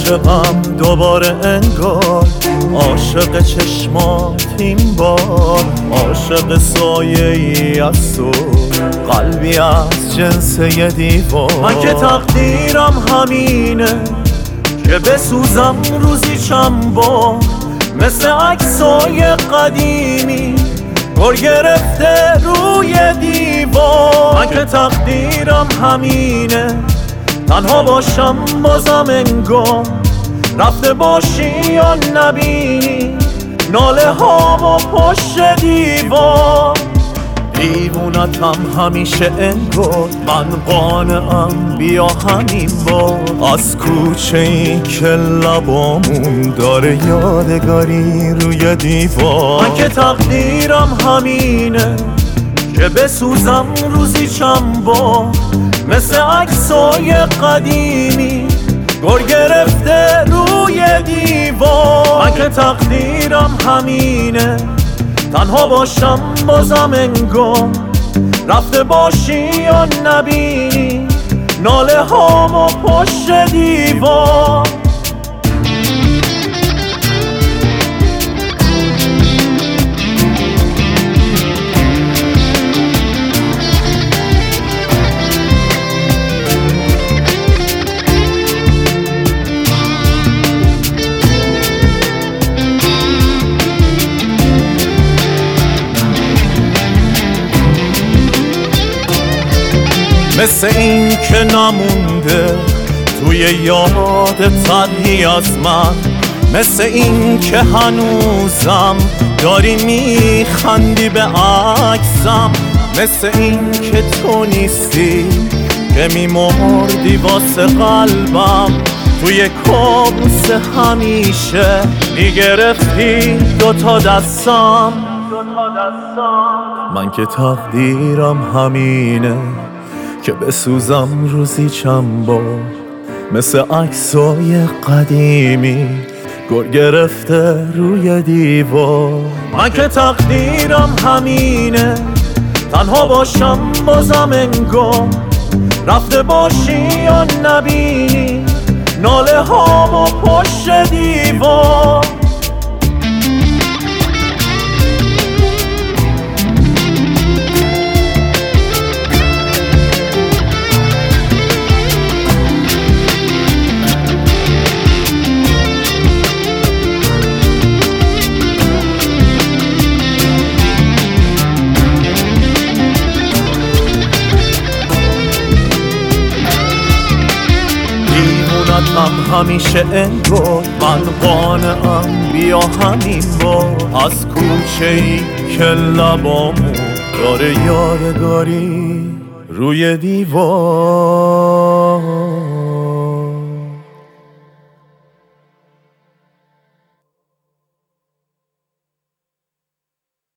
عاشقم دوباره انگار، عاشق چشمات این بار، عاشق سایه ای از تو، قلبی از جنس یه دیوار. من که تقدیرم همینه که بسوزم روزی چند بار، مثل عکسای قدیمی گر گرفته روی دیوار. من که تقدیرم همینه تنها باشم بازم انگار، رفته باشی یا نبینی ناله هامو پشت دیوار. دیوونتم همیشه انگار، من قانعم بیا همین بار، از کوچه ای که لبامون داره یادگاری روی دیوار. من که تقدیرم همینه که بسوزم روزی چند بار، مثل عکسای قدیمی گر گرفته روی دیوار. من که تقدیرم همینه تنها باشم بازم انگار، رفته باشی یا نبینی ناله هامو پشت دیوار. مثل این که نمونده توی یاد تنهی از من، مثل این که هنوزم داری میخندی به عکسم، مثل این که تو نیستی که میمردی واسه قلبم، توی کابوس همیشه میگرفتی دوتا دستم. من که تقدیرم همینه که بسوزم روزی چند بار، مثل عکسای قدیمی گر گرفته روی دیوار. من که تقدیرم همینه تنها باشم بازم انگار، رفته باشی یا نبینی ناله هامو پشت دیوار. دیوونتم همیشه انگار، من قانعم بیا همین بار، از کوچه ای که لبامون داره یادگاری روی دیوار.